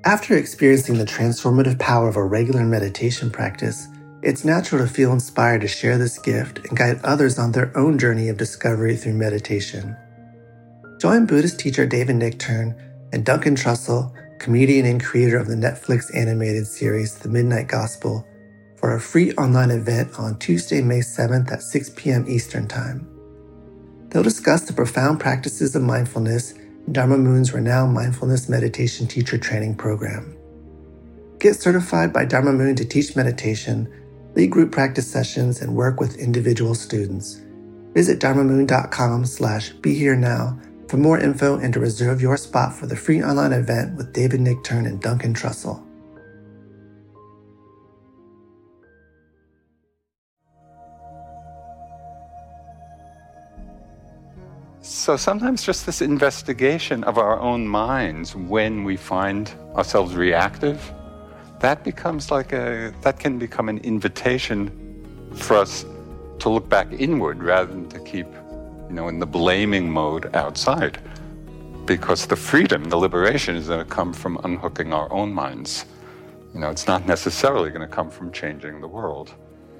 After experiencing the transformative power of a regular meditation practice, it's natural to feel inspired to share this gift and guide others on their own journey of discovery through meditation. Join Buddhist teacher David Nichtern and Duncan Trussell, comedian and creator of the Netflix animated series The Midnight Gospel, for a free online event on Tuesday, May 7th at 6 p.m. Eastern Time. They'll discuss the profound practices of mindfulness in Dharma Moon's renowned mindfulness meditation teacher training program. Get certified by Dharma Moon to teach meditation, lead group practice sessions, and work with individual students. Visit dharmamoon.com/BeHereNow for more info and to reserve your spot for the free online event with David Nichtern and Duncan Trussell. So sometimes just this investigation of our own minds when we find ourselves reactive, that can become an invitation for us to look back inward rather than to keep, in the blaming mode outside. Because the freedom, the liberation is going to come from unhooking our own minds. It's not necessarily going to come from changing the world.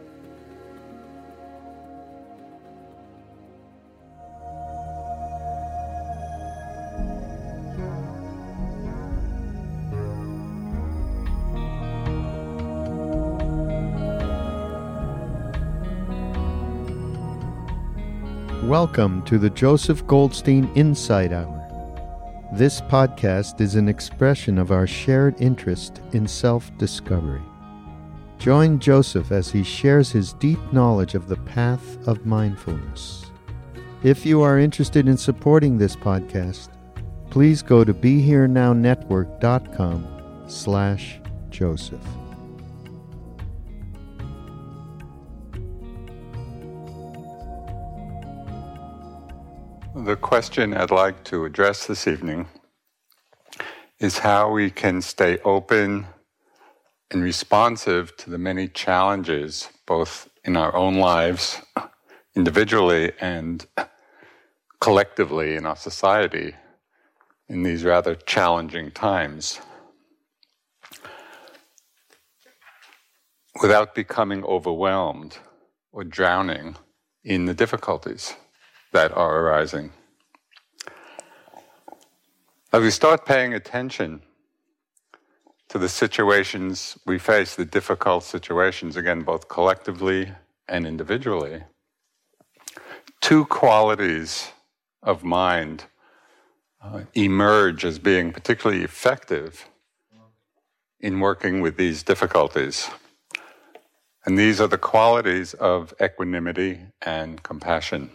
Welcome to the Joseph Goldstein Insight Hour. This podcast is an expression of our shared interest in self-discovery. Join Joseph as he shares his deep knowledge of the path of mindfulness. If you are interested in supporting this podcast, please go to BeHereNowNetwork.com/Joseph. The question I'd like to address this evening is how we can stay open and responsive to the many challenges, both in our own lives, individually and collectively in our society, in these rather challenging times, without becoming overwhelmed or drowning in the difficulties that are arising. As we start paying attention to the situations we face, the difficult situations, again, both collectively and individually, two qualities of mind emerge as being particularly effective in working with these difficulties. And these are the qualities of equanimity and compassion.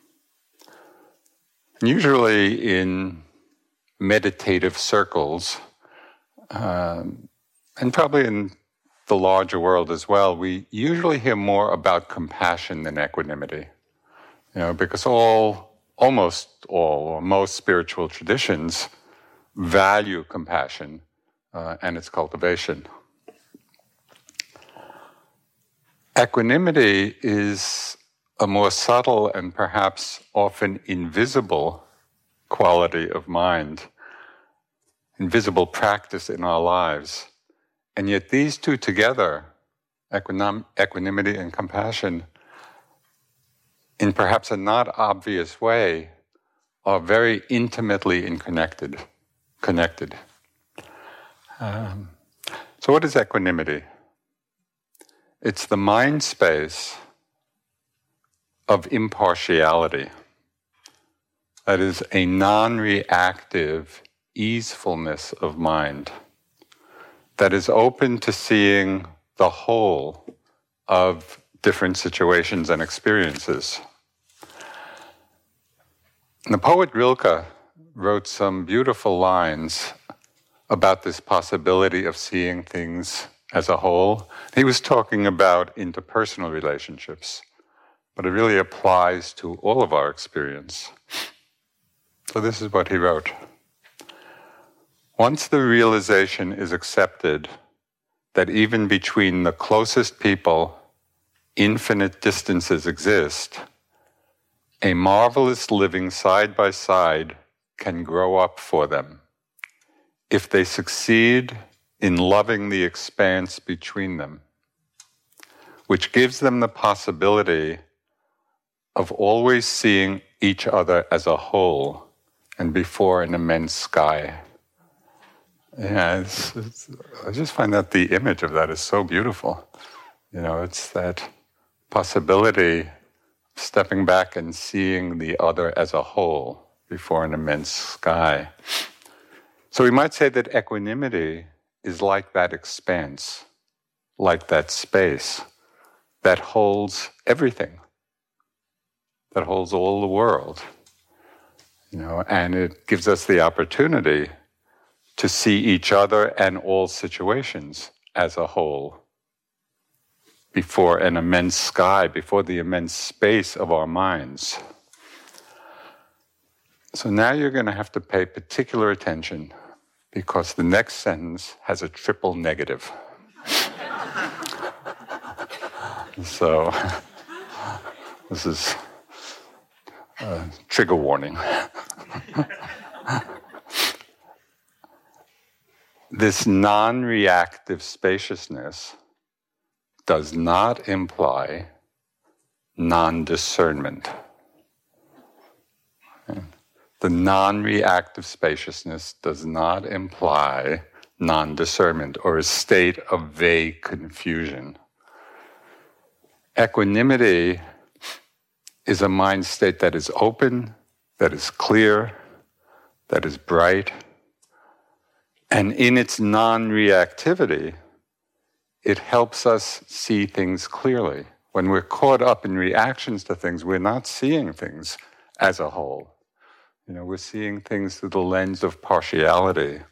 Usually in meditative circles, and probably in the larger world as well, we usually hear more about compassion than equanimity. Because almost all, or most spiritual traditions value compassion and its cultivation. Equanimity is a more subtle and perhaps often invisible quality of mind, invisible practice in our lives. And yet these two together, equanimity and compassion, in perhaps a not obvious way, are very intimately connected. So what is equanimity? It's the mind space of impartiality. That is a non-reactive easefulness of mind that is open to seeing the whole of different situations and experiences. The poet Rilke wrote some beautiful lines about this possibility of seeing things as a whole. He was talking about interpersonal relationships, but it really applies to all of our experience. So this is what he wrote. Once the realization is accepted that even between the closest people, infinite distances exist, a marvelous living side by side can grow up for them. if they succeed in loving the expanse between them, which gives them the possibility of always seeing each other as a whole and before an immense sky. Yeah, I just find that the image of that is so beautiful. It's that possibility of stepping back and seeing the other as a whole before an immense sky. So we might say that equanimity is like that expanse, like that space that holds everything, that holds all the world, and it gives us the opportunity to see each other and all situations as a whole before an immense sky, before the immense space of our minds. So now you're going to have to pay particular attention because the next sentence has a triple negative. So this is a trigger warning. This non-reactive spaciousness does not imply non-discernment. The non-reactive spaciousness does not imply non-discernment or a state of vague confusion. Equanimity is a mind state that is open, that is clear, that is bright, and in its non-reactivity, it helps us see things clearly. When we're caught up in reactions to things, we're not seeing things as a whole. We're seeing things through the lens of partiality.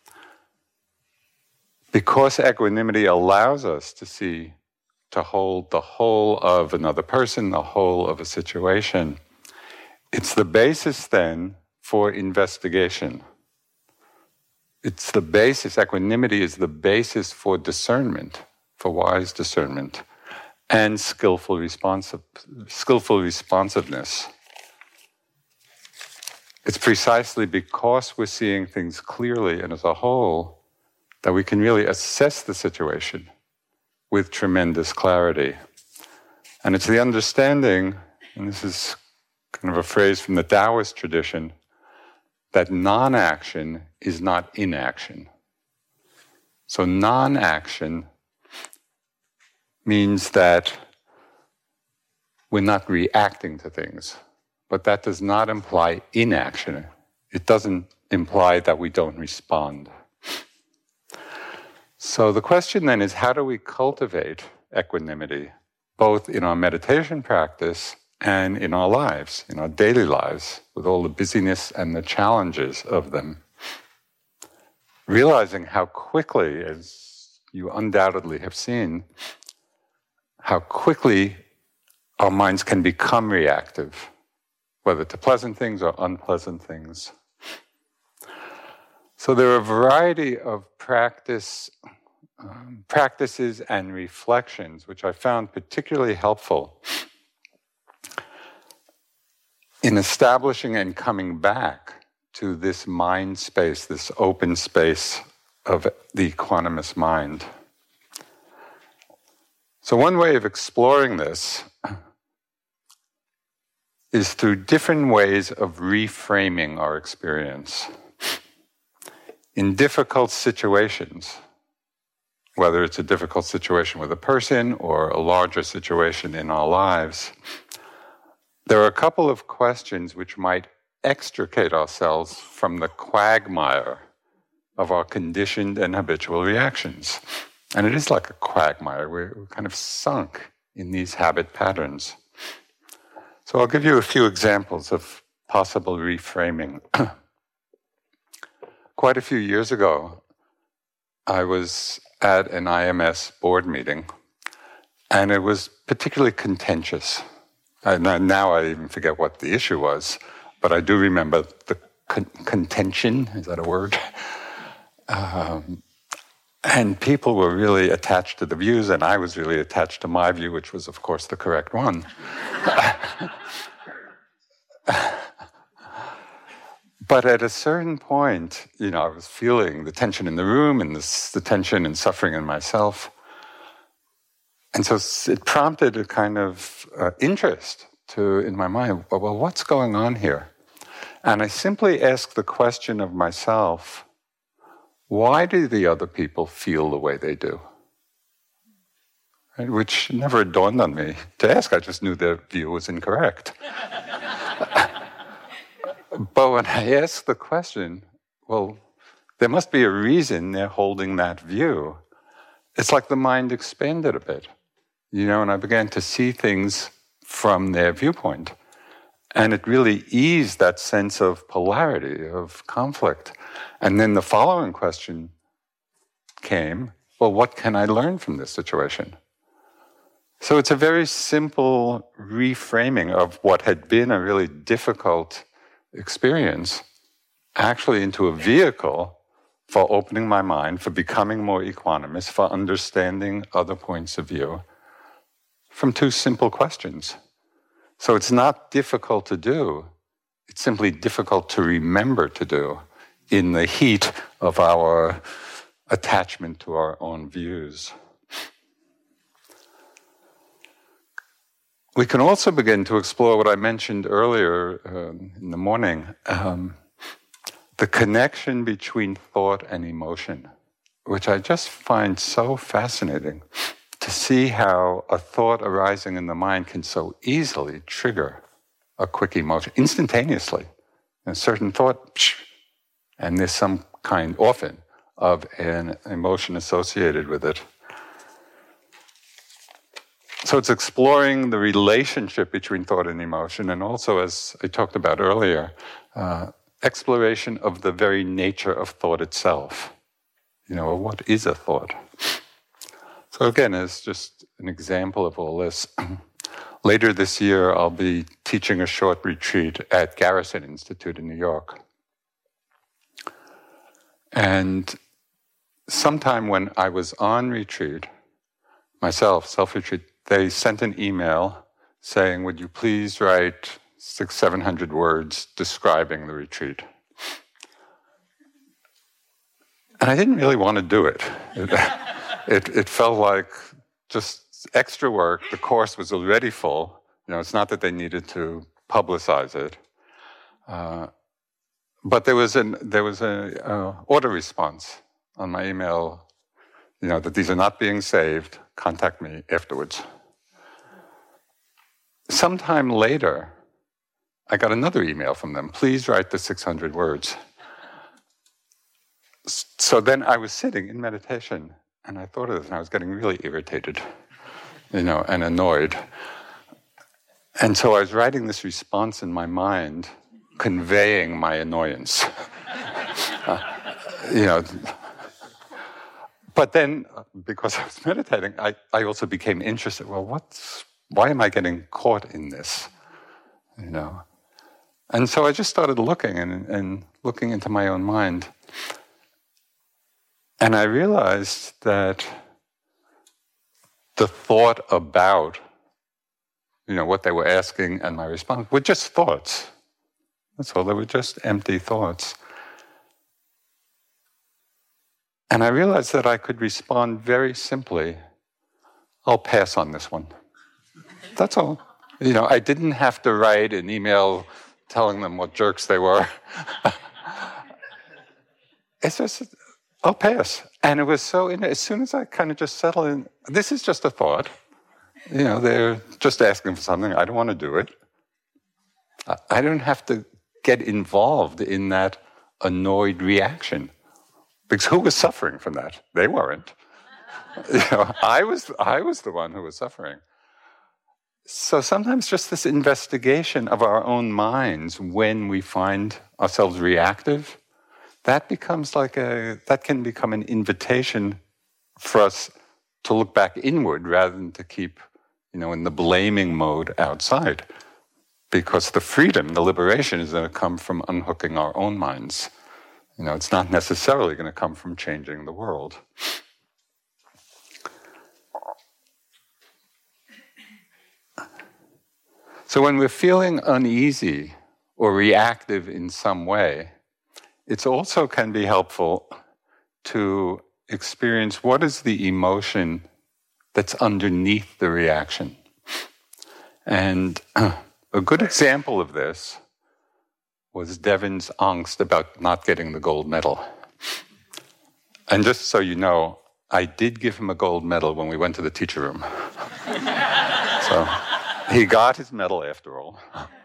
Because equanimity allows us to hold the whole of another person, the whole of a situation, it's the basis then for investigation. It's the basis, equanimity is the basis for discernment, for wise discernment, and skillful responsiveness. It's precisely because we're seeing things clearly and as a whole that we can really assess the situation with tremendous clarity. And it's the understanding, and this is kind of a phrase from the Taoist tradition, that non-action is not inaction. So non-action means that we're not reacting to things, but that does not imply inaction. It doesn't imply that we don't respond. So the question then is, how do we cultivate equanimity, both in our meditation practice and in our lives, in our daily lives, with all the busyness and the challenges of them? Realizing how quickly, as you undoubtedly have seen, how quickly our minds can become reactive, whether to pleasant things or unpleasant things. So there are a variety of practices and reflections which I found particularly helpful in establishing and coming back to this mind space, this open space of the equanimous mind. So one way of exploring this is through different ways of reframing our experience. In difficult situations, whether it's a difficult situation with a person or a larger situation in our lives, there are a couple of questions which might extricate ourselves from the quagmire of our conditioned and habitual reactions. And it is like a quagmire. We're kind of sunk in these habit patterns. So I'll give you a few examples of possible reframing. Quite a few years ago, I was at an IMS board meeting, and it was particularly contentious. Now I even forget what the issue was, but I do remember the contention, is that a word? And people were really attached to the views, and I was really attached to my view, which was, of course, the correct one. But at a certain point, I was feeling the tension in the room and the tension and suffering in myself. And so it prompted a kind of interest in my mind, well, what's going on here? And I simply asked the question of myself, why do the other people feel the way they do? Right? Which never dawned on me to ask. I just knew their view was incorrect. But when I asked the question, well, there must be a reason they're holding that view. It's like the mind expanded a bit, and I began to see things from their viewpoint. And it really eased that sense of polarity, of conflict. And then the following question came, well, what can I learn from this situation? So it's a very simple reframing of what had been a really difficult experience, actually into a vehicle for opening my mind, for becoming more equanimous, for understanding other points of view from two simple questions. So it's not difficult to do, it's simply difficult to remember to do in the heat of our attachment to our own views. We can also begin to explore what I mentioned earlier in the morning, the connection between thought and emotion, which I just find so fascinating, to see how a thought arising in the mind can so easily trigger a quick emotion, instantaneously. A certain thought, and there's some kind, often, of an emotion associated with it. So it's exploring the relationship between thought and emotion, and also, as I talked about earlier, exploration of the very nature of thought itself. What is a thought? So again, as just an example of all this, later this year I'll be teaching a short retreat at Garrison Institute in New York. And sometime when I was on retreat, myself, self-retreat, they sent an email saying, would you please write 600-700 words describing the retreat? And I didn't really want to do it. It felt like just extra work. The course was already full. It's not that they needed to publicize it. But there was an auto response on my email, that these are not being saved. Contact me afterwards. Sometime later, I got another email from them. Please write the 600 words. So then I was sitting in meditation, and I thought of this, and I was getting really irritated, and annoyed. And so I was writing this response in my mind, conveying my annoyance. But then, because I was meditating, I also became interested. Well, why am I getting caught in this? And so I just started looking and looking into my own mind. And I realized that the thought about, what they were asking and my response were just thoughts. That's all. They were just empty thoughts. And I realized that I could respond very simply, I'll pass on this one. That's all. I didn't have to write an email telling them what jerks they were. It's just, I'll pass. And it was so, as soon as I kind of just settled in, this is just a thought. They're just asking for something. I don't want to do it. I don't have to get involved in that annoyed reaction. Because who was suffering from that? They weren't. I was the one who was suffering. So sometimes just this investigation of our own minds when we find ourselves reactive, that can become an invitation for us to look back inward rather than to keep, in the blaming mode outside. Because the freedom, the liberation is going to come from unhooking our own minds. It's not necessarily going to come from changing the world. So when we're feeling uneasy or reactive in some way, it also can be helpful to experience what is the emotion that's underneath the reaction. And a good example of this was Devin's angst about not getting the gold medal. And just so you know, I did give him a gold medal when we went to the teacher room. So he got his medal after all.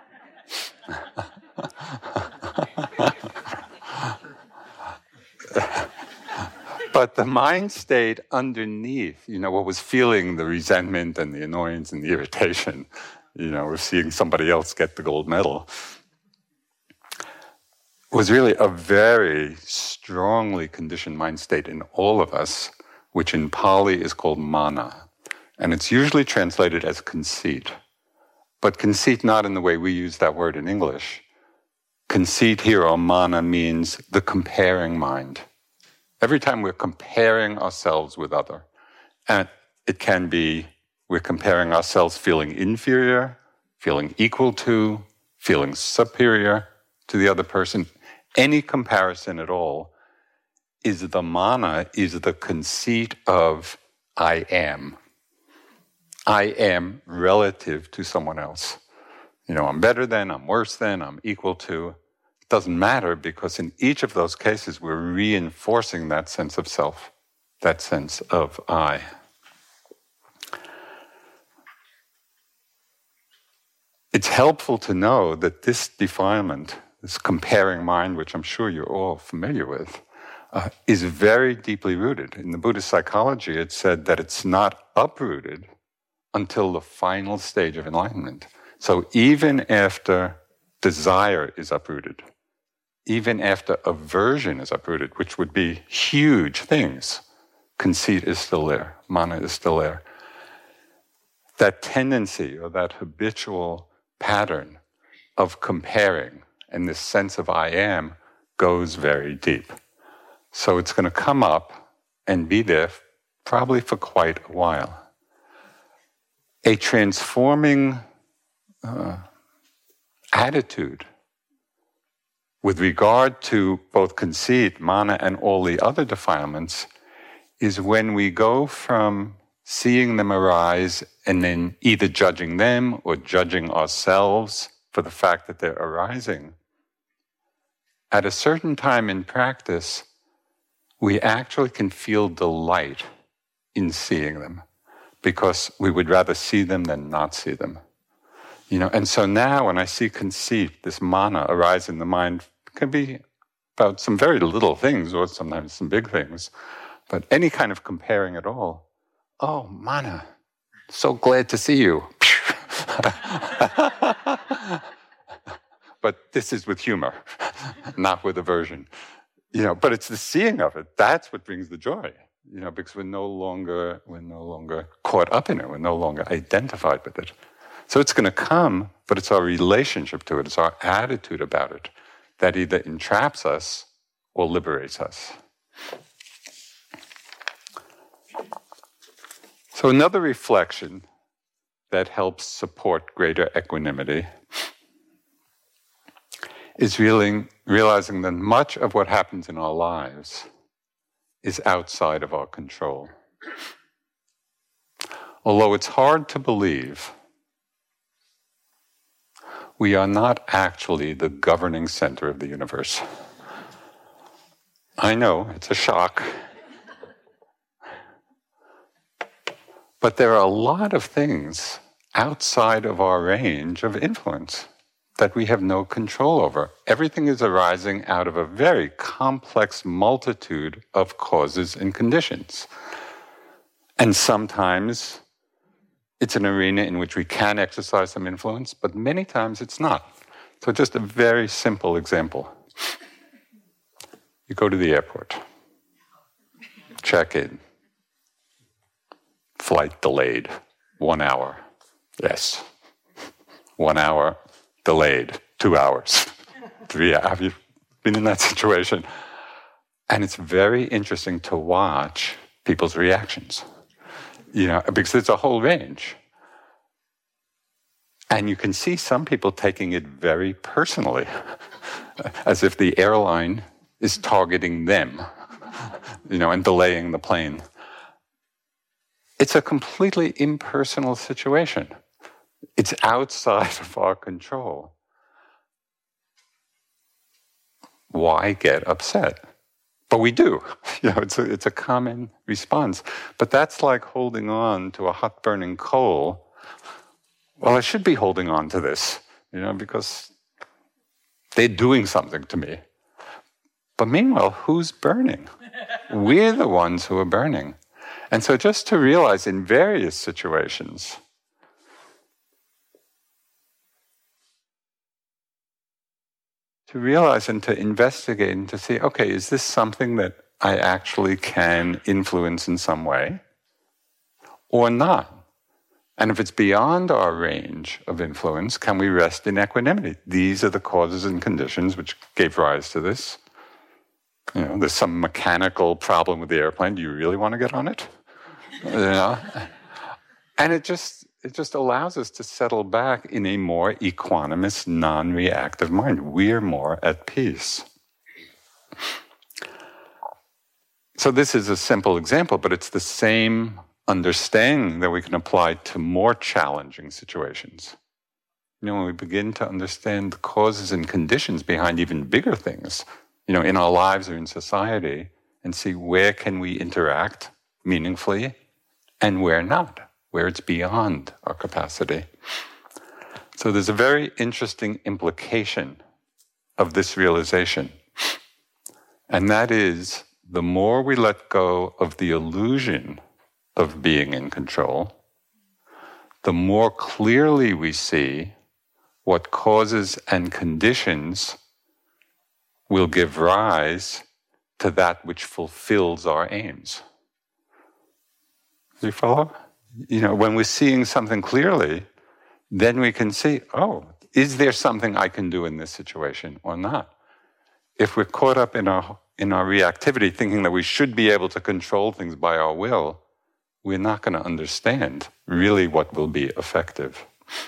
But the mind state underneath, what was feeling the resentment and the annoyance and the irritation, of seeing somebody else get the gold medal, was really a very strongly conditioned mind state in all of us, which in Pali is called mana. And it's usually translated as conceit. But conceit not in the way we use that word in English. Conceit here, or mana, means the comparing mind. Every time we're comparing ourselves with other, and it can be we're comparing ourselves feeling inferior, feeling equal to, feeling superior to the other person. Any comparison at all is the mana, is the conceit of I am. I am relative to someone else. I'm better than, I'm worse than, I'm equal to. It doesn't matter, because in each of those cases we're reinforcing that sense of self, that sense of I. It's helpful to know that this defilement, this comparing mind, which I'm sure you're all familiar with, is very deeply rooted. In the Buddhist psychology, it's said that it's not uprooted until the final stage of enlightenment. So even after desire is uprooted, even after aversion is uprooted, which would be huge things, conceit is still there, mana is still there. That tendency, or that habitual pattern of comparing and this sense of I am goes very deep. So it's going to come up and be there probably for quite a while. A transforming attitude with regard to both conceit, mana, and all the other defilements is when we go from seeing them arise and then either judging them or judging ourselves for the fact that they're arising. At a certain time in practice, we actually can feel delight in seeing them, because we would rather see them than not see them. And so now when I see conceit, this mana arise in the mind, it can be about some very little things or sometimes some big things, but any kind of comparing at all. Oh, mana, so glad to see you. But this is with humor, not with aversion. But it's the seeing of it. That's what brings the joy. Because we're no longer caught up in it. We're no longer identified with it. So it's going to come, but it's our relationship to it. It's our attitude about it that either entraps us or liberates us. So another reflection that helps support greater equanimity is realizing that much of what happens in our lives is outside of our control. Although it's hard to believe, we are not actually the governing center of the universe. I know, it's a shock. But there are a lot of things outside of our range of influence that we have no control over. Everything is arising out of a very complex multitude of causes and conditions. And sometimes it's an arena in which we can exercise some influence, but many times it's not. So just a very simple example. You go to the airport, check in, flight delayed, 1 hour. Yes, 1 hour delayed, 2 hours, 3 hours. Have you been in that situation? And it's very interesting to watch people's reactions, because it's a whole range. And you can see some people taking it very personally, as if the airline is targeting them, and delaying the plane. It's a completely impersonal situation. It's outside of our control. Why get upset? But we do. It's a common response. But that's like holding on to a hot burning coal. Well, I should be holding on to this, because they're doing something to me. But meanwhile, who's burning? We're the ones who are burning. And so just to realize in various situations, to realize and to investigate and to see, okay, is this something that I actually can influence in some way or not? And if it's beyond our range of influence, can we rest in equanimity? These are the causes and conditions which gave rise to this. There's some mechanical problem with the airplane. Do you really want to get on it? And it just allows us to settle back in a more equanimous, non-reactive mind. We're more at peace. So this is a simple example, but it's the same understanding that we can apply to more challenging situations. When we begin to understand the causes and conditions behind even bigger things, in our lives or in society, and see where can we interact meaningfully and where not, where it's beyond our capacity. So there's a very interesting implication of this realization, and that is the more we let go of the illusion of being in control, the more clearly we see what causes and conditions will give rise to that which fulfills our aims. Do you follow? When we're seeing something clearly, then we can see, is there something I can do in this situation or not? If we're caught up in our reactivity, thinking that we should be able to control things by our will, we're not going to understand really what will be effective.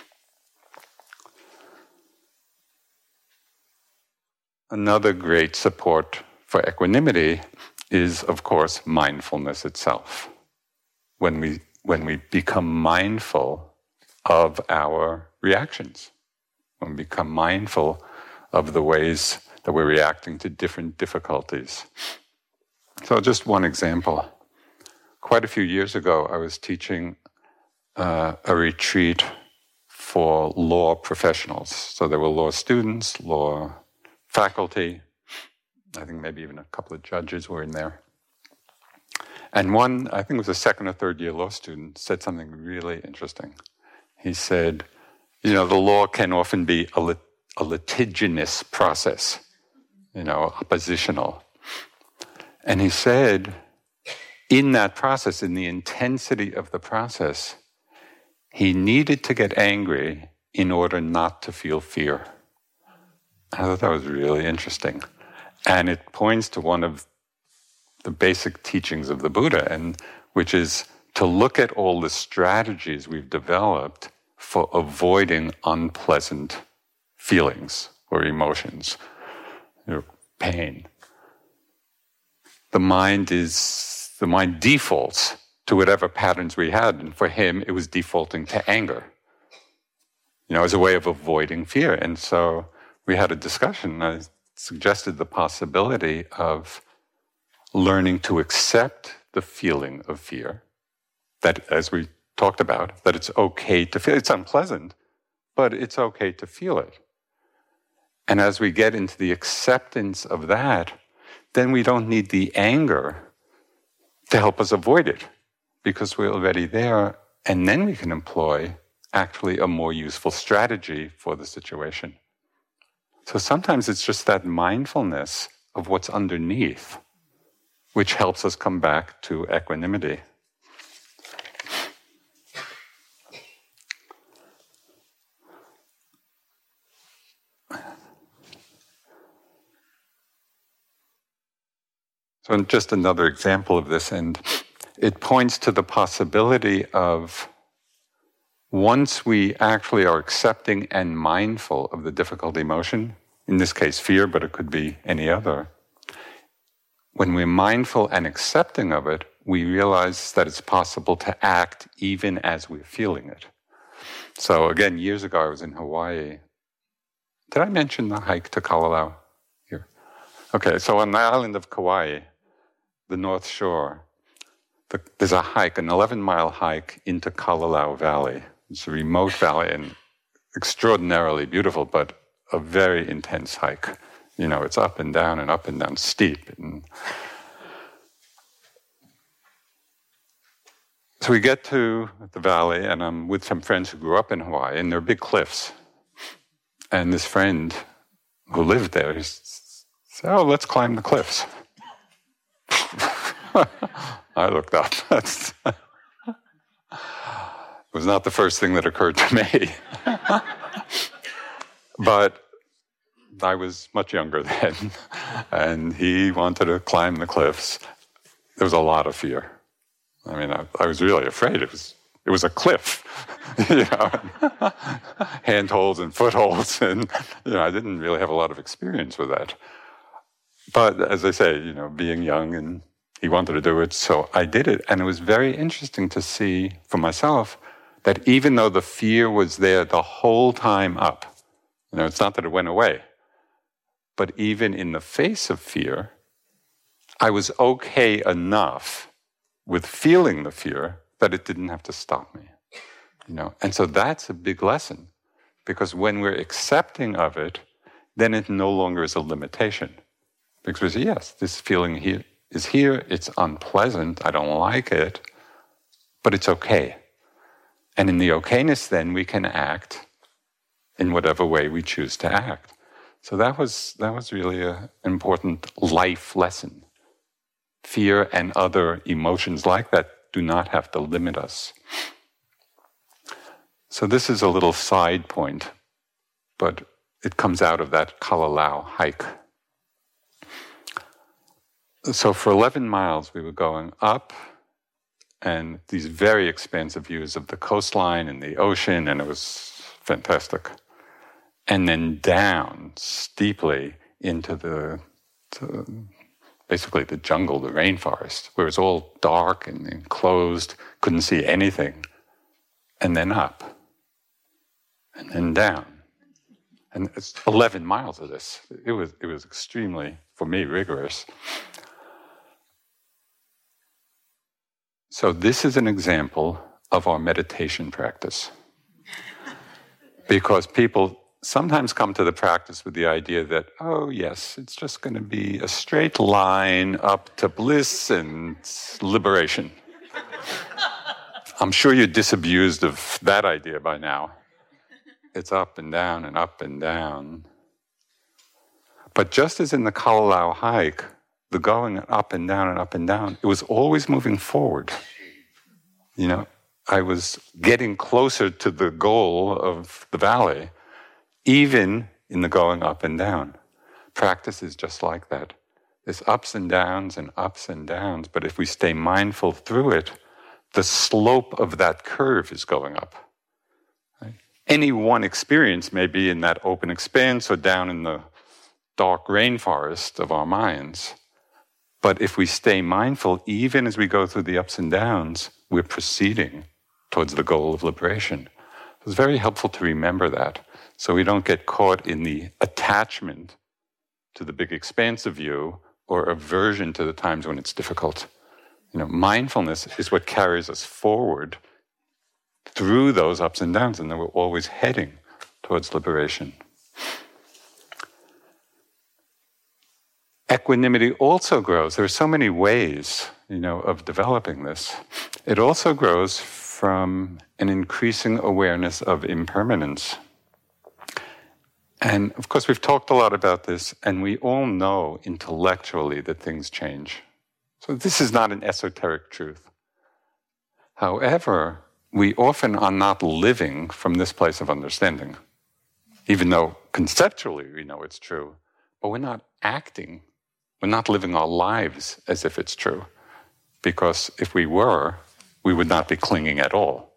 Another great support for equanimity is, of course, mindfulness itself. When we become mindful of our reactions, when we become mindful of the ways that we're reacting to different difficulties. So just one example. Quite a few years ago, I was teaching a retreat for law professionals. So there were law students, law faculty, I think maybe even a couple of judges were in there. And one, I think it was a second or third year law student, said something really interesting. He said, the law can often be a litigious process, oppositional. And he said, in that process, in the intensity of the process, he needed to get angry in order not to feel fear. I thought that was really interesting. And it points to one of the basic teachings of the Buddha, and which is to look at all the strategies we've developed for avoiding unpleasant feelings or emotions, pain. The mind defaults to whatever patterns we had, and for him, it was defaulting to anger, as a way of avoiding fear. And so we had a discussion. I suggested the possibility of learning to accept the feeling of fear, that, as we talked about, that it's okay to feel. It's unpleasant, but it's okay to feel it. And as we get into the acceptance of that, then we don't need the anger to help us avoid it, because we're already there, and then we can employ actually a more useful strategy for the situation. So sometimes it's just that mindfulness of what's underneath which helps us come back to equanimity. So just another example of this, and it points to the possibility of, once we actually are accepting and mindful of the difficult emotion, in this case fear, but it could be any other, when we're mindful and accepting of it, we realize that it's possible to act even as we're feeling it. So again, years ago, I was in Hawaii. Did I mention the hike to Kalalau here? Okay, so on the island of Kauai, the North Shore, there's a hike, an 11-mile hike into Kalalau Valley. It's a remote valley and extraordinarily beautiful, but a very intense hike. You know, it's up and down, steep. And so we get to the valley, and I'm with some friends who grew up in Hawaii, and there are big cliffs. And this friend who lived there, he said, "Oh, let's climb the cliffs." I looked up. It was not the first thing that occurred to me. But I was much younger then, and he wanted to climb the cliffs. There was a lot of fear. I mean, I was really afraid. It was a cliff, you know, handholds and footholds, and you know, I didn't really have a lot of experience with that. But as I say, you know, being young, and he wanted to do it, so I did it, and it was very interesting to see for myself that even though the fear was there the whole time up, you know, it's not that it went away, but even in the face of fear, I was okay enough with feeling the fear that it didn't have to stop me, you know. And so that's a big lesson, because when we're accepting of it, then it no longer is a limitation. Because we say, yes, this feeling here is here, it's unpleasant, I don't like it, but it's okay. And in the okayness, then we can act in whatever way we choose to act. So that was really an important life lesson. Fear and other emotions like that do not have to limit us. So this is a little side point, but it comes out of that Kalalau hike. So for 11 miles, we were going up, and these very expansive views of the coastline and the ocean, and it was fantastic. And then down steeply into basically the jungle, the rainforest, where it was all dark and enclosed, couldn't see anything. And then up, and then down. And it's 11 miles of this. It was extremely, for me, rigorous. So this is an example of our meditation practice. Because people sometimes come to the practice with the idea that, oh yes, it's just going to be a straight line up to bliss and liberation. I'm sure you're disabused of that idea by now. It's up and down and up and down. But just as in the Kalalau hike, the going up and down and up and down, it was always moving forward. You know, I was getting closer to the goal of the valley, even in the going up and down. Practice is just like that. There's ups and downs, but if we stay mindful through it, the slope of that curve is going up. Right? Any one experience may be in that open expanse or down in the dark rainforest of our minds. But if we stay mindful, even as we go through the ups and downs, we're proceeding towards the goal of liberation. It's very helpful to remember that, so we don't get caught in the attachment to the big expansive view or aversion to the times when it's difficult. You know, mindfulness is what carries us forward through those ups and downs, and then we're always heading towards liberation. Equanimity also grows. There are so many ways, you know, of developing this. It also grows from an increasing awareness of impermanence. And of course, we've talked a lot about this, and we all know intellectually that things change. So this is not an esoteric truth. However, we often are not living from this place of understanding, even though conceptually we know it's true, but we're not acting. We're not living our lives as if it's true, because if we were, we would not be clinging at all.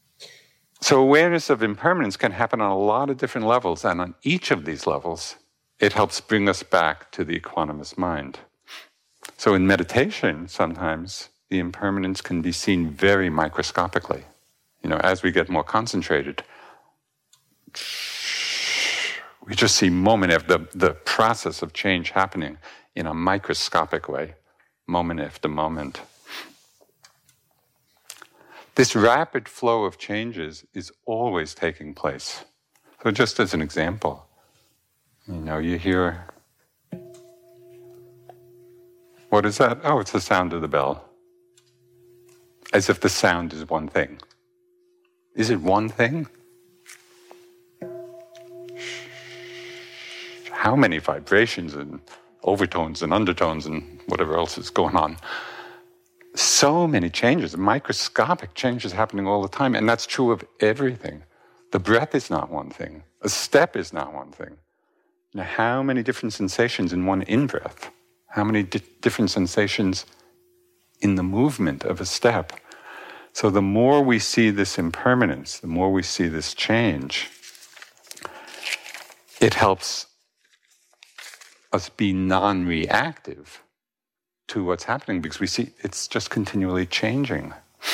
So awareness of impermanence can happen on a lot of different levels, and on each of these levels, it helps bring us back to the equanimous mind. So in meditation, sometimes the impermanence can be seen very microscopically. As we get more concentrated, we just see moment after the process of change happening in a microscopic way, moment after moment. This rapid flow of changes is always taking place. So just as an example, you hear, what is that? Oh, it's the sound of the bell. As if the sound is one thing. Is it one thing? How many vibrations and overtones and undertones and whatever else is going on. So many changes, microscopic changes happening all the time, and that's true of everything. The breath is not one thing. A step is not one thing. Now, how many different sensations in one in-breath? How many different sensations in the movement of a step? So the more we see this impermanence, the more we see this change, it helps us be non-reactive to what's happening, because we see it's just continually changing.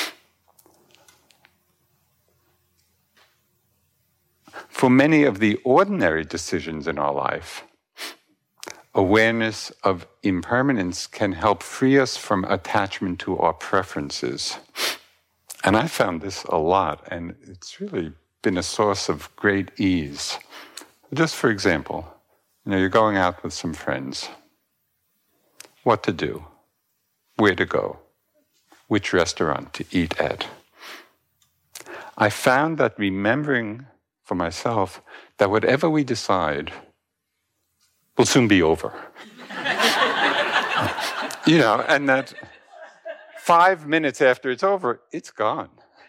For many of the ordinary decisions in our life, awareness of impermanence can help free us from attachment to our preferences. And I found this a lot, and it's really been a source of great ease. Just for example, you're going out with some friends. What to do, where to go, which restaurant to eat at. I found that remembering for myself that whatever we decide will soon be over. And that 5 minutes after it's over, it's gone.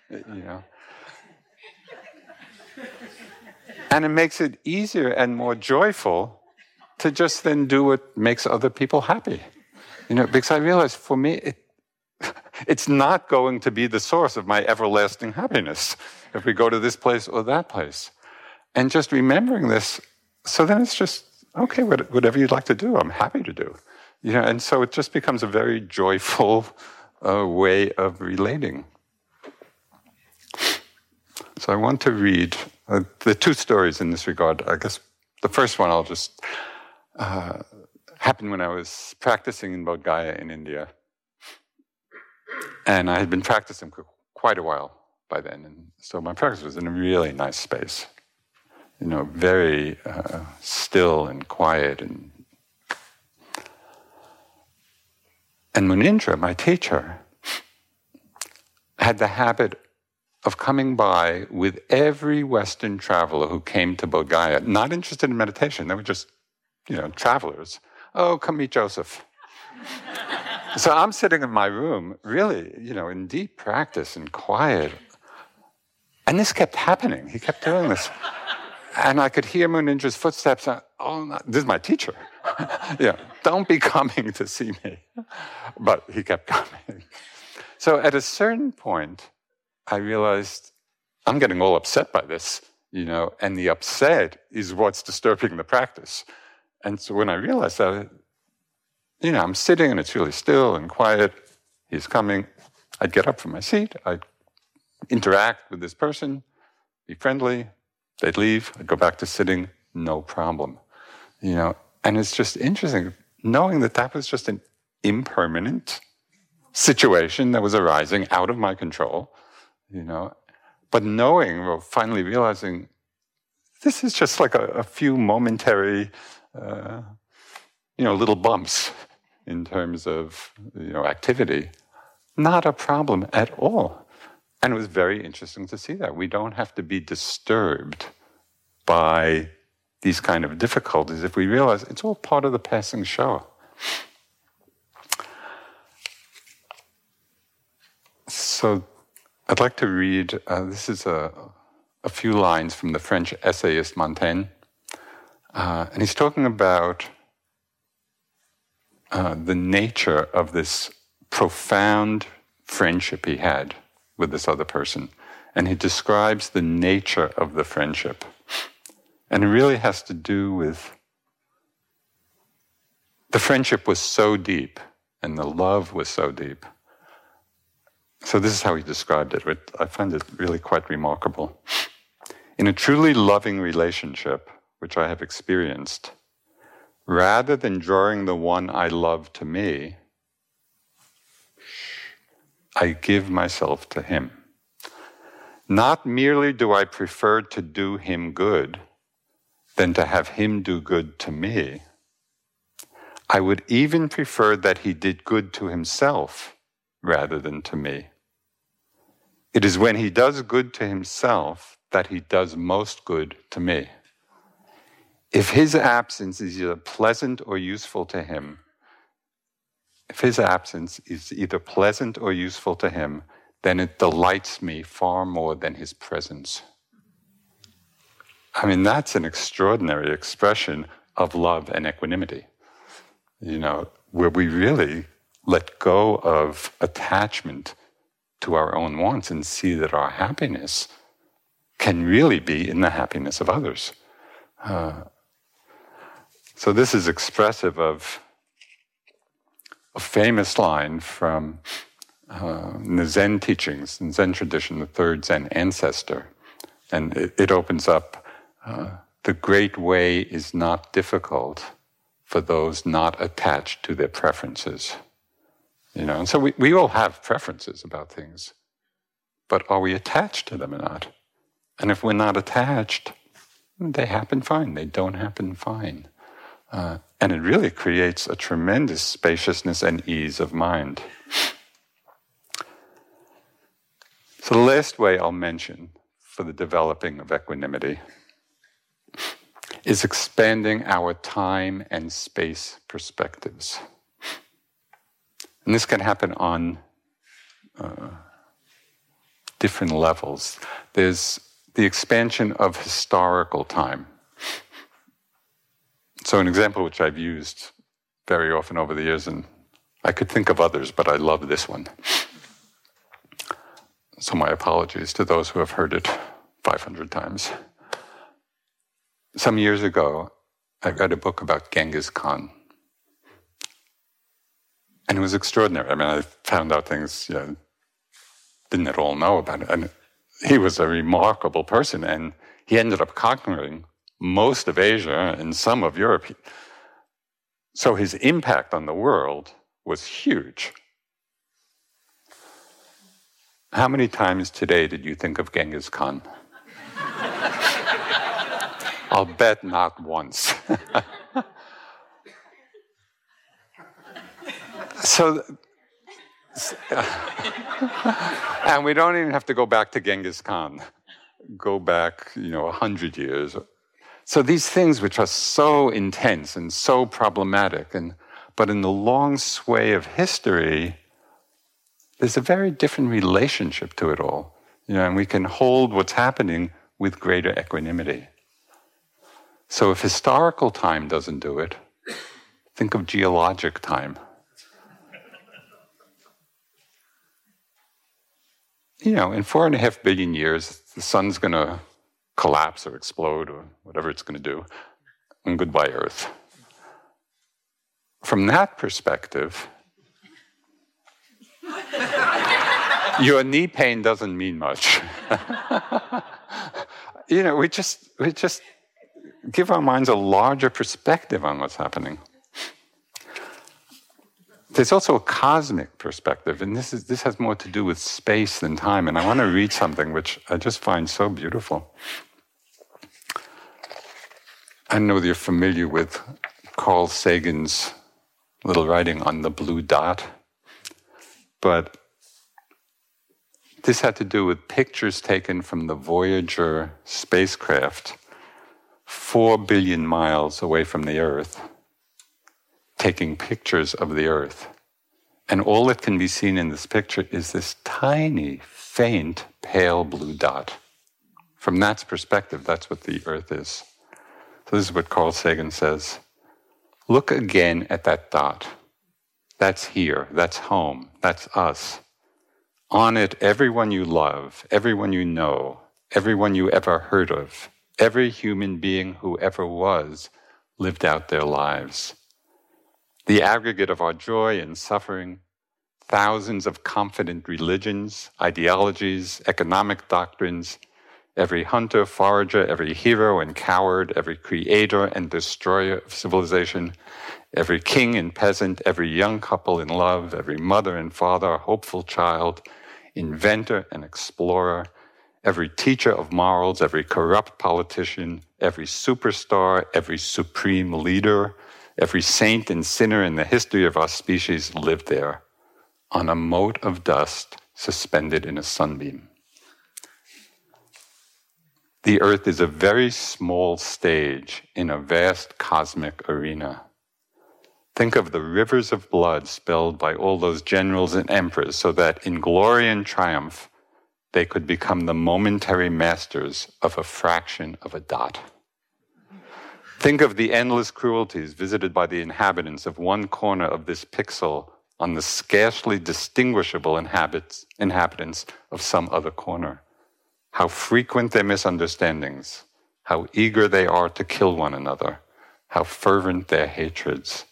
And it makes it easier and more joyful to just then do what makes other people happy. Because I realize for me, it's not going to be the source of my everlasting happiness if we go to this place or that place. And just remembering this, so then it's just, okay, whatever you'd like to do, I'm happy to do. And so it just becomes a very joyful way of relating. So I want to read the two stories in this regard. I guess the first one I'll just happened when I was practicing in Bodh Gaya in India. And I had been practicing for quite a while by then. And so my practice was in a really nice space. Very still and quiet. And Munindra, my teacher, had the habit of coming by with every Western traveler who came to Bodh Gaya, not interested in meditation. They were just, travelers. Oh, come meet Joseph. So I'm sitting in my room, really, in deep practice and quiet. And this kept happening. He kept doing this. And I could hear Munindra's footsteps. Oh, no, this is my teacher. Don't be coming to see me. But he kept coming. So at a certain point, I realized I'm getting all upset by this, and the upset is what's disturbing the practice. And so when I realized that, I'm sitting and it's really still and quiet, he's coming, I'd get up from my seat, I'd interact with this person, be friendly, they'd leave, I'd go back to sitting, no problem. And it's just interesting knowing that that was just an impermanent situation that was arising out of my control, but knowing, or finally realizing, this is just like a few momentary, little bumps in terms of, activity. Not a problem at all. And it was very interesting to see that. We don't have to be disturbed by these kind of difficulties if we realize it's all part of the passing show. So I'd like to read, this is a few lines from the French essayist Montaigne. And he's talking about the nature of this profound friendship he had with this other person. And he describes the nature of the friendship. And it really has to do with the friendship was so deep and the love was so deep. So this is how he described it. I find it really quite remarkable. In a truly loving relationship, which I have experienced, rather than drawing the one I love to me, I give myself to him. Not merely do I prefer to do him good than to have him do good to me, I would even prefer that he did good to himself rather than to me. It is when he does good to himself that he does most good to me. If his absence is either pleasant or useful to him, then it delights me far more than his presence. I mean, that's an extraordinary expression of love and equanimity. Where we really let go of attachment to our own wants and see that our happiness can really be in the happiness of others. So this is expressive of a famous line from in the Zen teachings, in Zen tradition, the third Zen ancestor. And it opens up, the great way is not difficult for those not attached to their preferences. And so we all have preferences about things, but are we attached to them or not? And if we're not attached, they happen fine. They don't happen fine. And it really creates a tremendous spaciousness and ease of mind. So the last way I'll mention for the developing of equanimity is expanding our time and space perspectives. And this can happen on different levels. There's the expansion of historical time. So an example which I've used very often over the years, and I could think of others, but I love this one. So my apologies to those who have heard it 500 times. Some years ago, I read a book about Genghis Khan. And it was extraordinary. I mean, I found out things didn't at all know about it. And he was a remarkable person, and he ended up conquering most of Asia and some of Europe. So his impact on the world was huge. How many times today did you think of Genghis Khan? I'll bet not once. And we don't even have to go back to Genghis Khan. Go back, 100 years. So these things which are so intense and so problematic, but in the long sway of history, there's a very different relationship to it all. And we can hold what's happening with greater equanimity. So if historical time doesn't do it, think of geologic time. In 4.5 billion years, the sun's going to collapse or explode or whatever it's going to do, and goodbye, Earth. From that perspective, your knee pain doesn't mean much. We just give our minds a larger perspective on what's happening. There's also a cosmic perspective, and this has more to do with space than time. And I want to read something which I just find so beautiful. I know you're familiar with Carl Sagan's little writing on the blue dot, but this had to do with pictures taken from the Voyager spacecraft 4 billion miles away from the Earth, taking pictures of the Earth. And all that can be seen in this picture is this tiny, faint, pale blue dot. From that perspective, that's what the Earth is. So this is what Carl Sagan says. Look again at that dot. That's here, that's home, that's us. On it, everyone you love, everyone you know, everyone you ever heard of, every human being who ever was, lived out their lives. the aggregate of our joy and suffering, thousands of confident religions, ideologies, economic doctrines, every hunter, forager, every hero and coward, every creator and destroyer of civilization, every king and peasant, every young couple in love, every mother and father, hopeful child, inventor and explorer, every teacher of morals, every corrupt politician, every superstar, every supreme leader, every saint and sinner in the history of our species lived there, on a mote of dust suspended in a sunbeam. The earth is a very small stage in a vast cosmic arena. Think of the rivers of blood spilled by all those generals and emperors so that in glory and triumph they could become the momentary masters of a fraction of a dot. Think of the endless cruelties visited by the inhabitants of one corner of this pixel on the scarcely distinguishable inhabitants of some other corner. How frequent their misunderstandings, how eager they are to kill one another, how fervent their hatreds.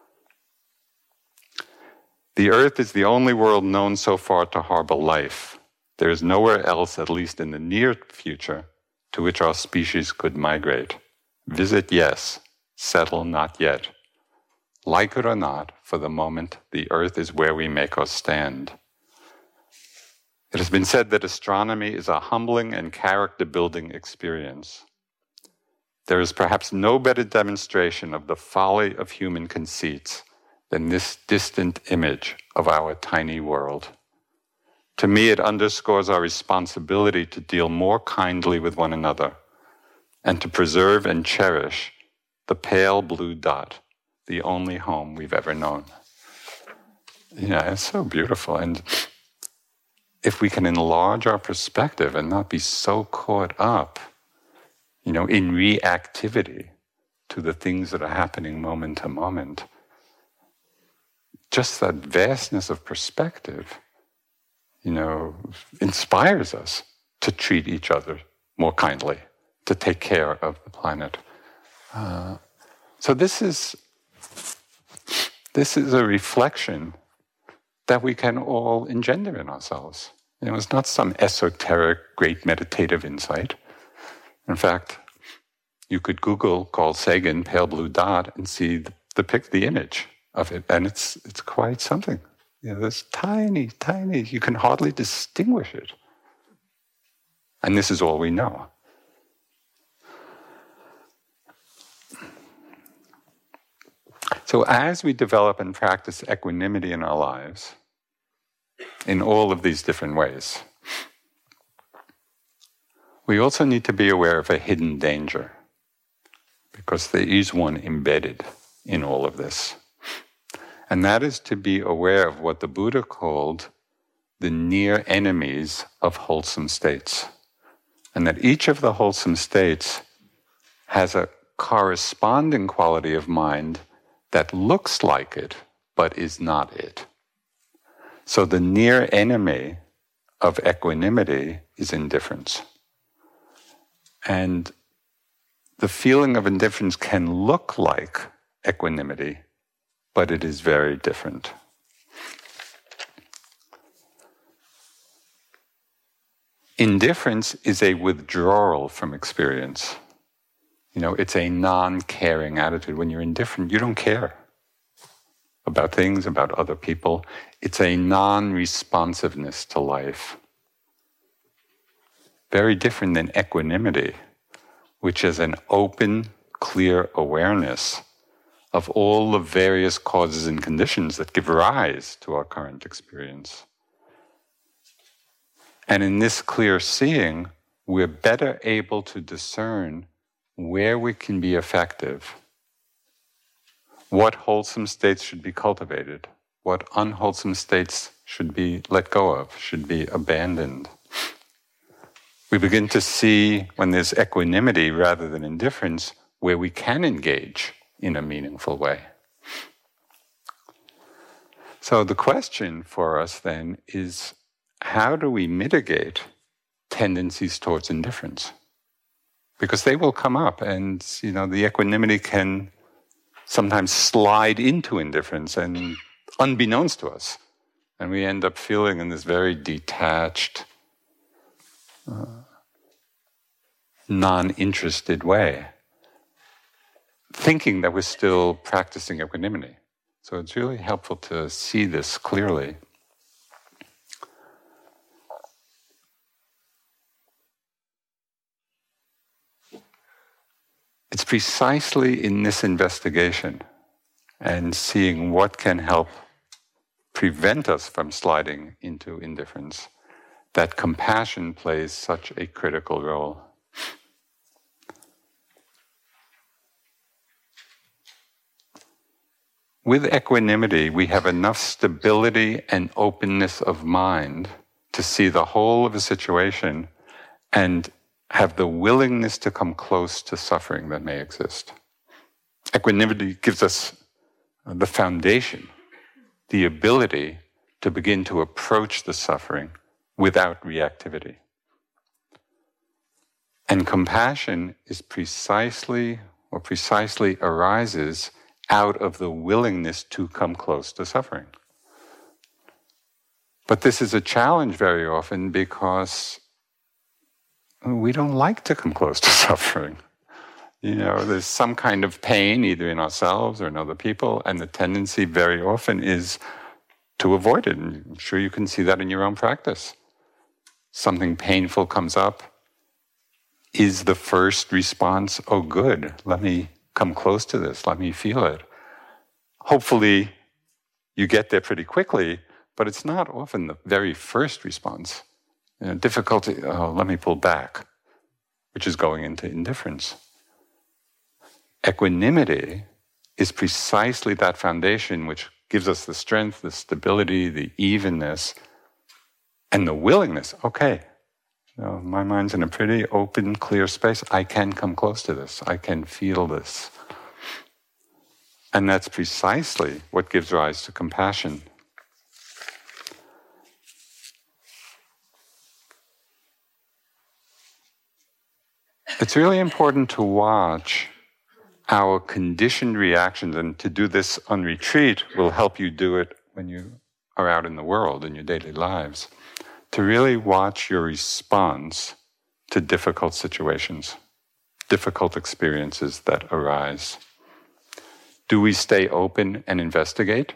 The earth is the only world known so far to harbor life. There is nowhere else, at least in the near future, to which our species could migrate. Visit, yes. Settle, not yet. Like it or not, for the moment, the earth is where we make our stand. It has been said that astronomy is a humbling and character-building experience. There is perhaps no better demonstration of the folly of human conceits than this distant image of our tiny world. To me, it underscores our responsibility to deal more kindly with one another and to preserve and cherish the pale blue dot, the only home we've ever known. Yeah, it's so beautiful. And if we can enlarge our perspective and not be so caught up, in reactivity to the things that are happening moment to moment, just that vastness of perspective, inspires us to treat each other more kindly, to take care of the planet. So this is a reflection that we can all engender in ourselves. It's not some esoteric, great meditative insight. In fact, you could Google Carl Sagan, pale blue dot, and see the image of it, and it's quite something. This tiny, you can hardly distinguish it. And this is all we know. So as we develop and practice equanimity in our lives, in all of these different ways, we also need to be aware of a hidden danger, because there is one embedded in all of this. And that is to be aware of what the Buddha called the near enemies of wholesome states. And that each of the wholesome states has a corresponding quality of mind that looks like it, but is not it. So the near enemy of equanimity is indifference. And the feeling of indifference can look like equanimity, but it is very different. Indifference is a withdrawal from experience. It's a non-caring attitude. When you're indifferent, you don't care about things, about other people. It's a non-responsiveness to life. Very different than equanimity, which is an open, clear awareness of all the various causes and conditions that give rise to our current experience. And in this clear seeing, we're better able to discern where we can be effective, what wholesome states should be cultivated, what unwholesome states should be let go of, should be abandoned. We begin to see, when there's equanimity rather than indifference, where we can engage in a meaningful way. So the question for us then is, how do we mitigate tendencies towards indifference? Because they will come up, and the equanimity can sometimes slide into indifference and unbeknownst to us. And we end up feeling in this very detached, non-interested way, thinking that we're still practicing equanimity. So it's really helpful to see this clearly. It's precisely in this investigation and seeing what can help prevent us from sliding into indifference that compassion plays such a critical role. With equanimity, we have enough stability and openness of mind to see the whole of a situation and have the willingness to come close to suffering that may exist. Equanimity gives us the foundation, the ability to begin to approach the suffering without reactivity. And compassion is precisely arises out of the willingness to come close to suffering. But this is a challenge very often because we don't like to come close to suffering. There's some kind of pain either in ourselves or in other people, and the tendency very often is to avoid it. And I'm sure you can see that in your own practice. Something painful comes up. Is the first response, oh good, let me come close to this, let me feel it. Hopefully you get there pretty quickly, but it's not often the very first response. Difficulty, oh, let me pull back, which is going into indifference. Equanimity is precisely that foundation which gives us the strength, the stability, the evenness, and the willingness. Okay, my mind's in a pretty open, clear space. I can come close to this. I can feel this. And that's precisely what gives rise to compassion. It's really important to watch our conditioned reactions, and to do this on retreat will help you do it when you are out in the world, in your daily lives, to really watch your response to difficult situations, difficult experiences that arise. Do we stay open and investigate?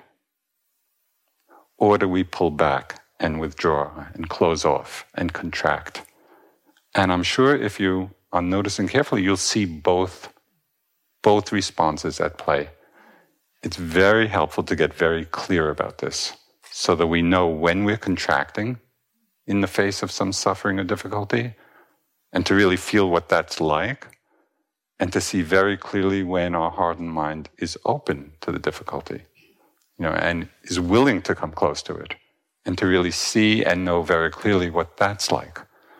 Or do we pull back and withdraw and close off and contract? And I'm sure if you are noticing carefully, you'll see both responses at play. It's very helpful to get very clear about this so that we know when we're contracting in the face of some suffering or difficulty, and to really feel what that's like, and to see very clearly when our heart and mind is open to the difficulty, and is willing to come close to it, and to really see and know very clearly what that's like.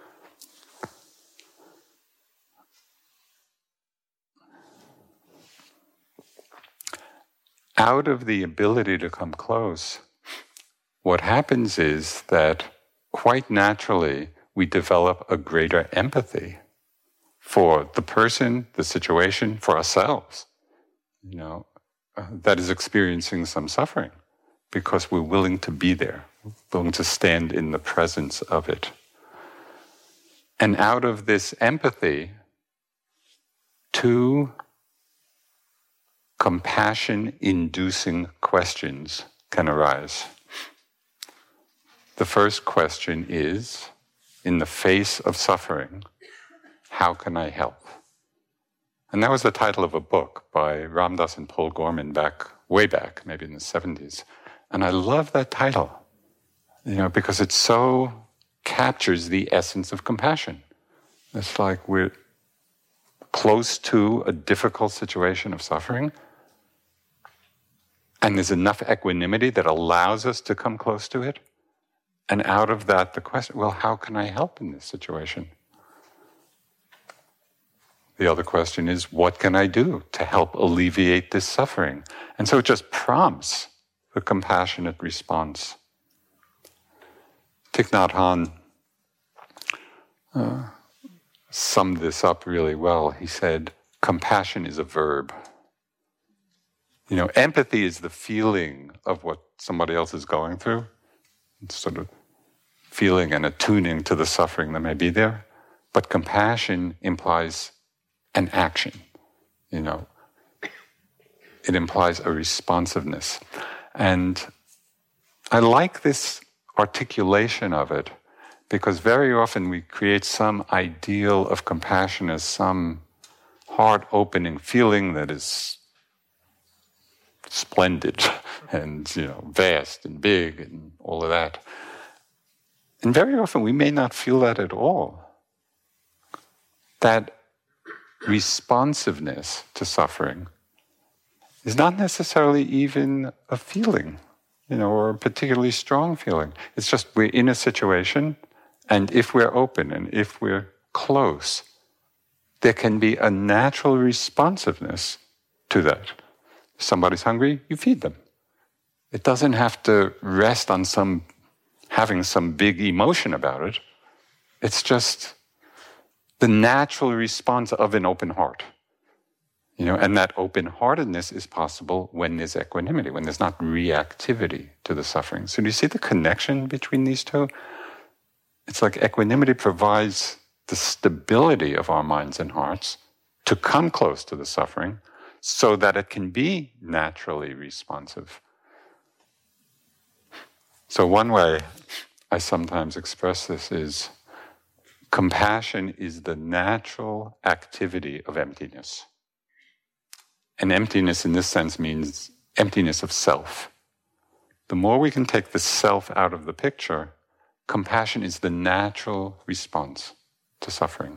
Out of the ability to come close, what happens is that quite naturally we develop a greater empathy for the person, the situation, for ourselves, that is experiencing some suffering, because we're willing to be there, willing to stand in the presence of it. And out of this empathy, two compassion-inducing questions can arise. The first question is, in the face of suffering, how can I help? And that was the title of a book by Ram Dass and Paul Gorman way back, maybe in the 70s. And I love that title, because it so captures the essence of compassion. It's like we're close to a difficult situation of suffering, and there's enough equanimity that allows us to come close to it. And out of that, the question, well, how can I help in this situation? The other question is, what can I do to help alleviate this suffering? And so it just prompts the compassionate response. Thich Nhat Hanh summed this up really well. He said, compassion is a verb. Empathy is the feeling of what somebody else is going through. It's sort of feeling and attuning to the suffering that may be there. But compassion implies an action. It implies a responsiveness. And I like this articulation of it because very often we create some ideal of compassion as some heart-opening feeling that is splendid and, vast and big and all of that. And very often we may not feel that at all. That responsiveness to suffering is not necessarily even a feeling, or a particularly strong feeling. It's just we're in a situation, and if we're open and if we're close, there can be a natural responsiveness to that. If somebody's hungry, you feed them. It doesn't have to rest on having some big emotion about it. It's just the natural response of an open heart. And that open-heartedness is possible when there's equanimity, when there's not reactivity to the suffering. So do you see the connection between these two? It's like equanimity provides the stability of our minds and hearts to come close to the suffering so that it can be naturally responsive. So one way I sometimes express this is compassion is the natural activity of emptiness. And emptiness in this sense means emptiness of self. The more we can take the self out of the picture, compassion is the natural response to suffering.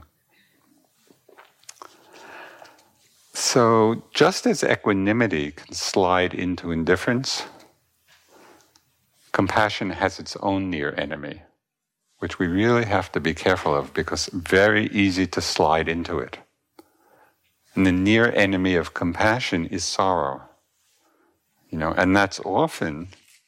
So just as equanimity can slide into indifference, compassion has its own near enemy, which we really have to be careful of because it's very easy to slide into it. And the near enemy of compassion is sorrow. And that's often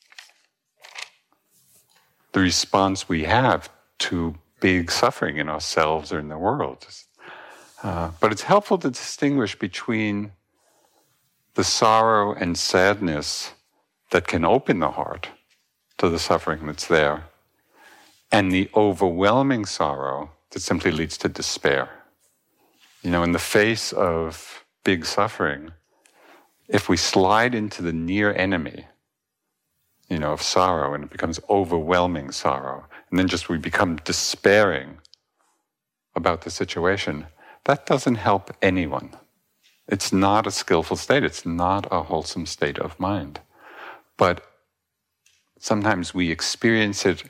the response we have to big suffering in ourselves or in the world. But it's helpful to distinguish between the sorrow and sadness that can open the heart to the suffering that's there, and the overwhelming sorrow that simply leads to despair. In the face of big suffering, if we slide into the near enemy, of sorrow, and it becomes overwhelming sorrow, and then we become despairing about the situation, that doesn't help anyone. It's not a skillful state. It's not a wholesome state of mind. But sometimes we experience it,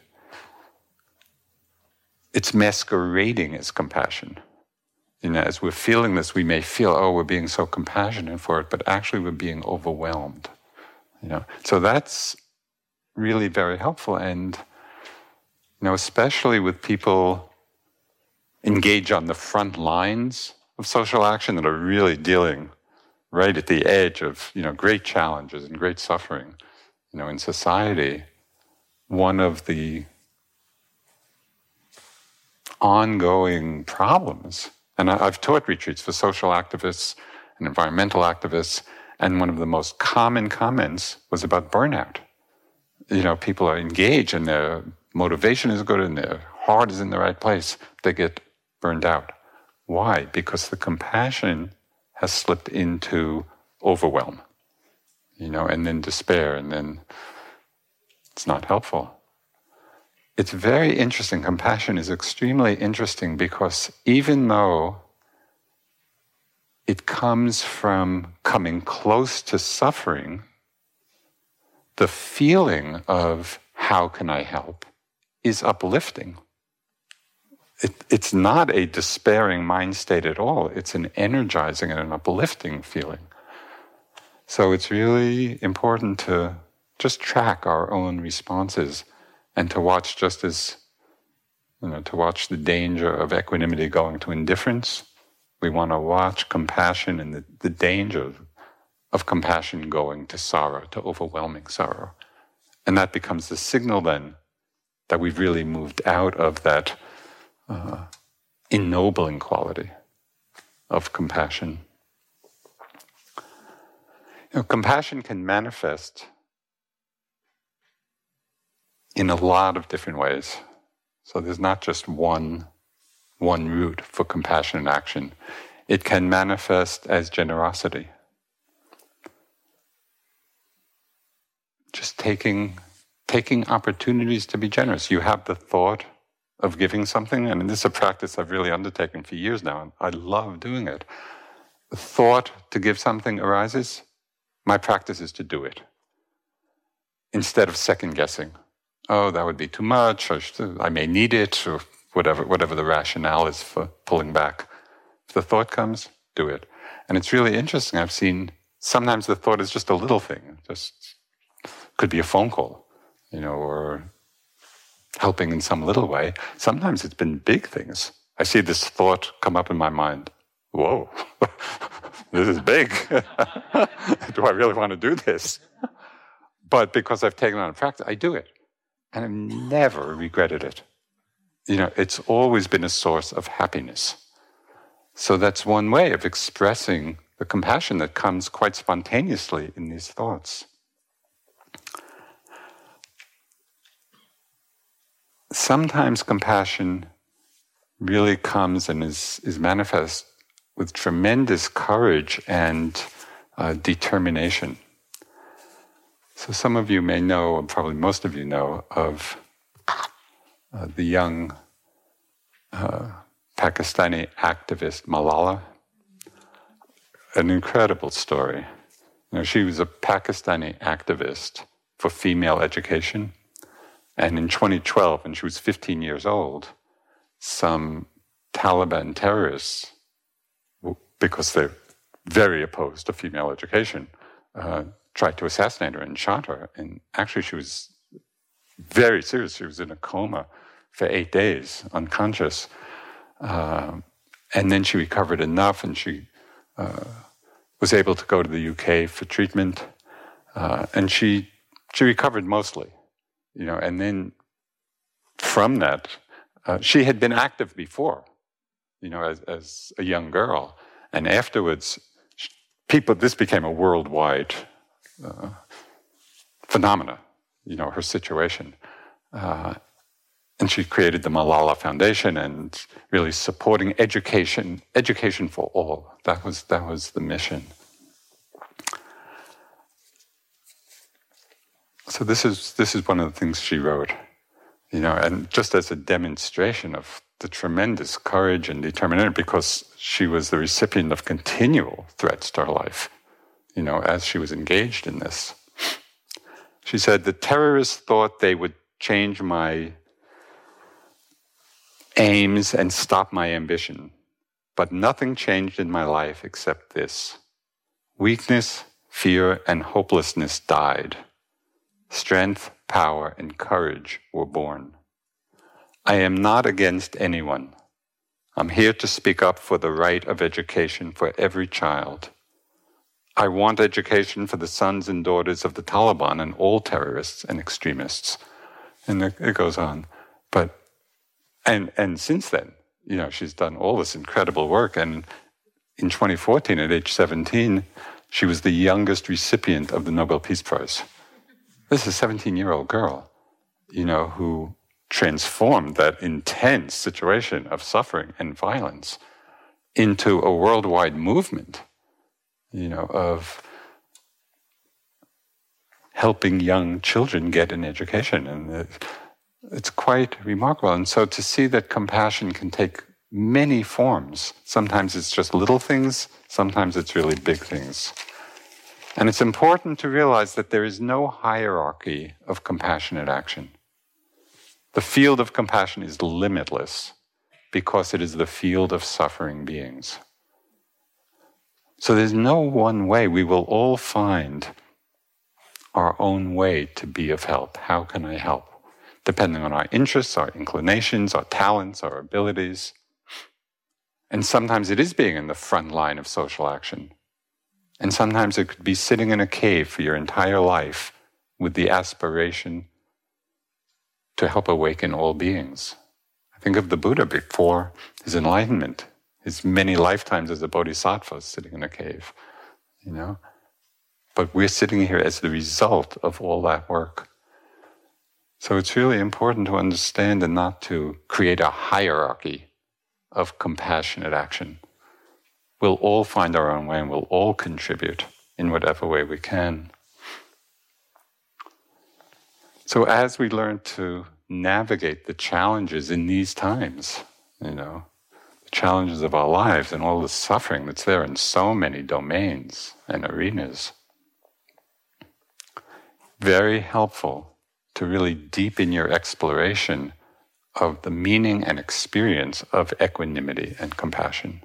it's masquerading as compassion. As we're feeling this, we may feel, we're being so compassionate for it, but actually we're being overwhelmed. So that's really very helpful. And, especially with people engaged on the front lines of social action that are really dealing right at the edge of, great challenges and great suffering, in society, one of the ongoing problems. And I've taught retreats for social activists and environmental activists, and one of the most common comments was about burnout. People are engaged and their motivation is good and their heart is in the right place. They get burned out. Why? Because the compassion has slipped into overwhelm, and then despair, and then it's not helpful. It's very interesting. Compassion is extremely interesting because even though it comes from coming close to suffering, the feeling of how can I help is uplifting. It's not a despairing mind state at all. It's an energizing and an uplifting feeling. So it's really important to just track our own responses and to watch just as, to watch the danger of equanimity going to indifference. We want to watch compassion and the danger of compassion going to sorrow, to overwhelming sorrow. And that becomes the signal then that we've really moved out of that ennobling quality of compassion. Compassion can manifest in a lot of different ways. So there's not just one route for compassionate action. It can manifest as generosity. Just taking opportunities to be generous. You have the thought of giving something, and this is a practice I've really undertaken for years now, and I love doing it. The thought to give something arises, my practice is to do it. Instead of second-guessing. Oh, that would be too much, or I may need it, or whatever the rationale is for pulling back. If the thought comes, do it. And it's really interesting. I've seen sometimes the thought is just a little thing. Just could be a phone call, or helping in some little way. Sometimes it's been big things. I see this thought come up in my mind. Whoa, this is big. Do I really want to do this? But because I've taken on a practice, I do it. And I've never regretted it. It's always been a source of happiness. So that's one way of expressing the compassion that comes quite spontaneously in these thoughts. Sometimes compassion really comes and is manifest with tremendous courage and determination. So some of you may know, or probably most of you know, of the young Pakistani activist Malala. An incredible story. She was a Pakistani activist for female education. And in 2012, when she was 15 years old, some Taliban terrorists, because they're very opposed to female education, tried to assassinate her and shot her. And actually she was very serious. She was in a coma for 8 days, unconscious. And then she recovered enough, and she was able to go to the UK for treatment. And she recovered mostly, and then from that, she had been active before, as a young girl. And afterwards, this became a worldwide phenomena, her situation. And she created the Malala Foundation and really supporting education for all. That was the mission. So this is one of the things she wrote, and just as a demonstration of the tremendous courage and determination, because she was the recipient of continual threats to her life, as she was engaged in this. She said, "The terrorists thought they would change my aims and stop my ambition, but nothing changed in my life except this. Weakness, fear, and hopelessness died. Strength, power, and courage were born. I am not against anyone. I'm here to speak up for the right of education for every child. I want education for the sons and daughters of the Taliban and all terrorists and extremists." And it goes on. And since then, she's done all this incredible work. And in 2014, at age 17, she was the youngest recipient of the Nobel Peace Prize. This is a 17-year-old girl, who transformed that intense situation of suffering and violence into a worldwide movement, of helping young children get an education. And it's quite remarkable. And so to see that compassion can take many forms. Sometimes it's just little things, sometimes it's really big things. And it's important to realize that there is no hierarchy of compassionate action. The field of compassion is limitless because it is the field of suffering beings. So there's no one way. We will all find our own way to be of help. How can I help? Depending on our interests, our inclinations, our talents, our abilities. And sometimes it is being in the front line of social action. And sometimes it could be sitting in a cave for your entire life with the aspiration to help awaken all beings. I think of the Buddha before his enlightenment, his many lifetimes as a bodhisattva sitting in a cave, But we're sitting here as the result of all that work. So it's really important to understand and not to create a hierarchy of compassionate action. We'll all find our own way and we'll all contribute in whatever way we can. So as we learn to navigate the challenges in these times, the challenges of our lives and all the suffering that's there in so many domains and arenas, very helpful to really deepen your exploration of the meaning and experience of equanimity and compassion.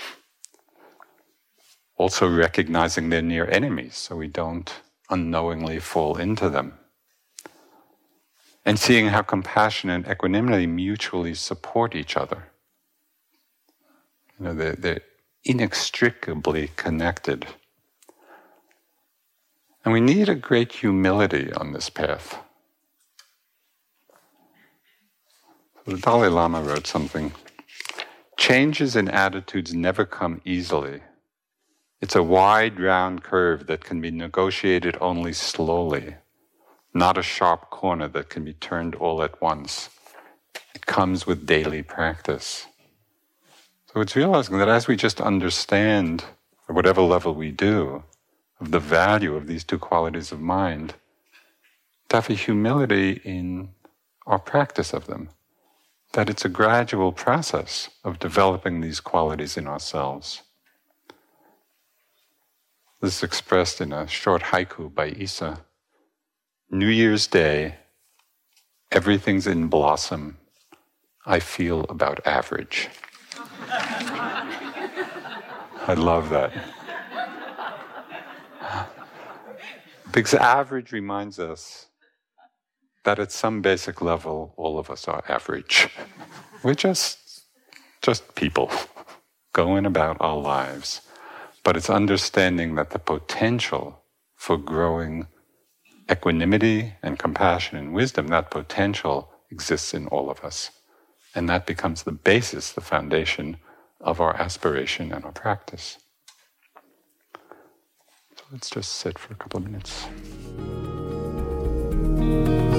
Also recognizing they're near enemies, so we don't unknowingly fall into them. And seeing how compassion and equanimity mutually support each other. They're inextricably connected. And we need a great humility on this path. The Dalai Lama wrote something. Changes in attitudes never come easily. It's a wide, round curve that can be negotiated only slowly, not a sharp corner that can be turned all at once. It comes with daily practice. So it's realizing that as we just understand, at whatever level we do, of the value of these two qualities of mind, to have a humility in our practice of them. That it's a gradual process of developing these qualities in ourselves. This is expressed in a short haiku by Isa. New Year's Day, everything's in blossom. I feel about average. I love that. Because average reminds us that at some basic level, all of us are average. We're just people going about our lives. But it's understanding that the potential for growing equanimity and compassion and wisdom, that potential exists in all of us. And that becomes the basis, the foundation of our aspiration and our practice. So let's just sit for a couple of minutes.